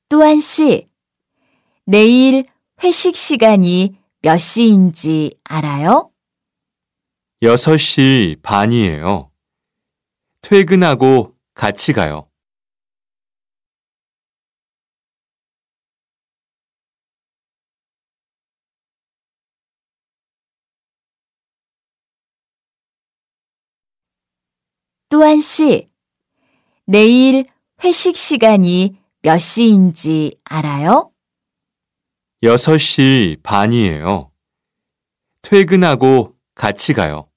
또한 씨, 내일 회식 시간이 몇 시인지 알아요? 6시 반이에요. 퇴근하고 같이 가요. 또한 씨, 내일 회식 시간이 몇 시인지 알아요? 6시 반이에요. 퇴근하고 같이 가요.